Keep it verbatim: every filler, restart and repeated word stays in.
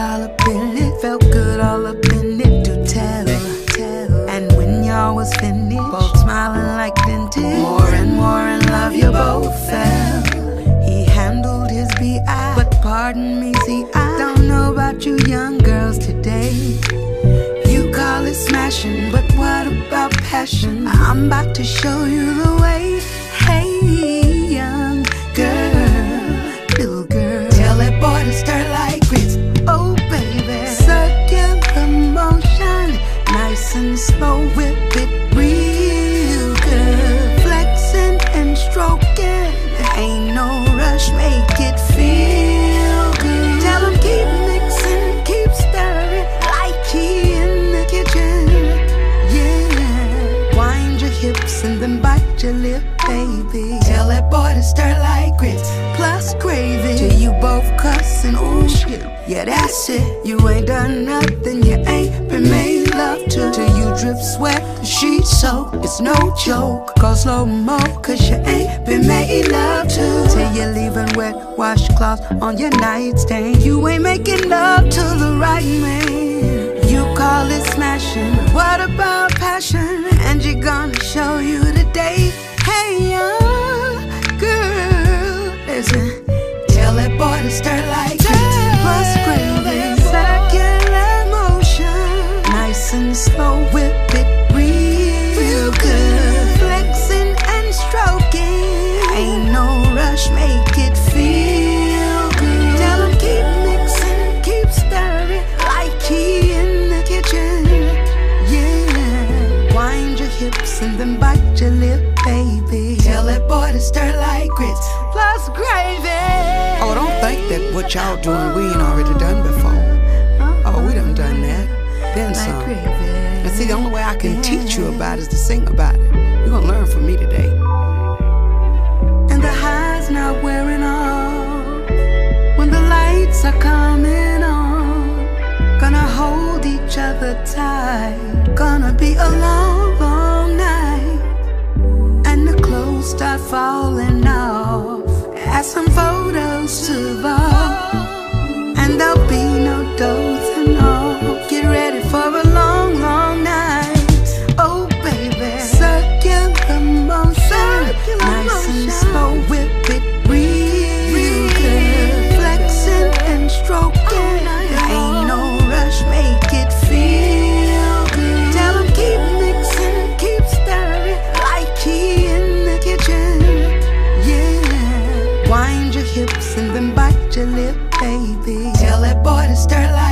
all up in it. Felt good all up in it to tell. And when y'all was finished, both smiling like vintage. More and more in love you both fell. He handled his B I, but pardon me, see, I don't know about you young girls today. You call it smashing, but what about passion? I'm about to show you the way. Hey, young girl, little girl, tell that boy to stir like grits. Oh, baby, circular motion, nice and slow, whip it real good. Flexing and stroking, ain't no rush, make it feel good. Tell him keep mixing, keep stirring, like he in the kitchen. Yeah, wind your hips and then bite your lip, baby. Tell that boy to stir like grits, plus gravy, till you both cussing, ooh shit. Yeah, that's it, you ain't done nothing, you ain't been made love to. Till you drip sweat, the sheets soak, it's no joke. Go slow-mo, cause you ain't been made love to. Till you're leaving wet washcloths on your nightstand. You ain't making love to the right man. You call it smashing, but what about passion? And you're gonna show you today. Hey, young girl, listen, tell that boy to stir like grits, plus gravy, circular motion, nice and slow, whip it real, real good. Flexing and stroking, ain't no rush, make it feel good. Tell him keep mixing, keep stirring, like he in the kitchen. Yeah, wind your hips and then bite your lip, baby. Tell that boy to stir like grits, plus gravy. Oh, don't think that what y'all doing we ain't already done before. Oh, we done done that. Then some. And see, the only way I can teach you about it is to sing about it. You're gonna learn from me today. And the high's not wearing off when the lights are coming on. Gonna hold each other tight. Gonna be a long, long night. And the clothes start falling off as some photos to evolve. And there'll be no dozing off. Get ready for a long, long night. Oh baby, circular motion, nice and slow, whip it real, real good. Flexing and stroking, ain't no rush, make it feel good. Tell him keep mixing, keep stirring, like he in the kitchen. Yeah, wind your hips and then bite your lip, baby. Tell that boy to stir like